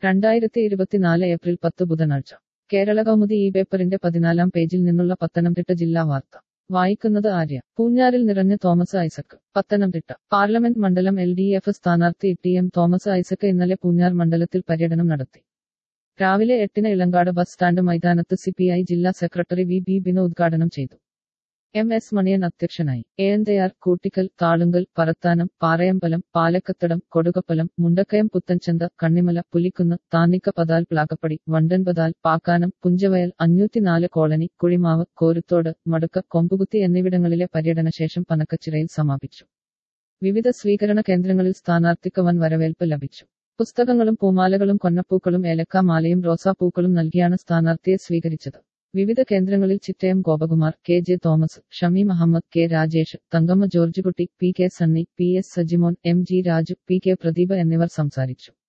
2024 April 10 ബുധനാഴ്ച കേരള കൗമുദി ഈ പേപ്പറിന്റെ 14-ാം പേജിൽ നിന്നുള്ള പത്തനംതിട്ട ജില്ലാ വാർത്ത വായിക്കുന്നത് ആര്യ. പൂഞ്ഞാറിൽ നിറഞ്ഞ് തോമസ് ഐസക്. പത്തനംതിട്ട പാർലമെന്റ് മണ്ഡലം LDF സ്ഥാനാർത്ഥി TM തോമസ് ഐസക് ഇന്നലെ പൂഞ്ഞാർ മണ്ഡലത്തിൽ പര്യടനം നടത്തി. രാവിലെ 8-ന് ഇളങ്കാട് ബസ് സ്റ്റാൻഡ് മൈതാനത്ത് CPI ജില്ലാ സെക്രട്ടറി VB ബിനു ഉദ്ഘാടനം ചെയ്തു. MS മണിയൻ അധ്യക്ഷനായി. ഏഴന്തയാർ, കൂട്ടിക്കൽ, താളുങ്കൽ, പറത്താനം, പാറയമ്പലം, പാലക്കത്തടം, കൊടുകപ്പലം, മുണ്ടക്കയം, പുത്തൻചന്ത, കണ്ണിമല, പുലിക്കുന്ന്, താന്നിക്കപതാൽ, പ്ലാക്കപ്പടി, വണ്ടൻപതാൽ, പാക്കാനം, പുഞ്ചവയൽ, 504 കോളനി, കുഴിമാവ്, കോരുത്തോട്, മടുക്ക, കൊമ്പുകുത്തി എന്നിവിടങ്ങളിലെ പര്യടനശേഷം പനക്കച്ചിറയിൽ സമാപിച്ചു. വിവിധ സ്വീകരണ കേന്ദ്രങ്ങളിൽ സ്ഥാനാർത്ഥിക്ക് വൻ വരവേൽപ്പ് ലഭിച്ചു. പുസ്തകങ്ങളും പൂമാലകളും കൊന്നപ്പൂക്കളും ഏലക്ക മാലയും റോസാപ്പൂക്കളും നൽകിയാണ് സ്ഥാനാർത്ഥിയെ സ്വീകരിച്ചത്. വിവിധ കേന്ദ്രങ്ങളിൽ Chittayam Gopakumar, KJ Thomas, Shameem Ahammed, K Rajesh, Thankamma Georgekutty, PK Sunny, PS Sajimon, MG Raju, PK Pradeep എന്നിവർ സംസാരിച്ചു.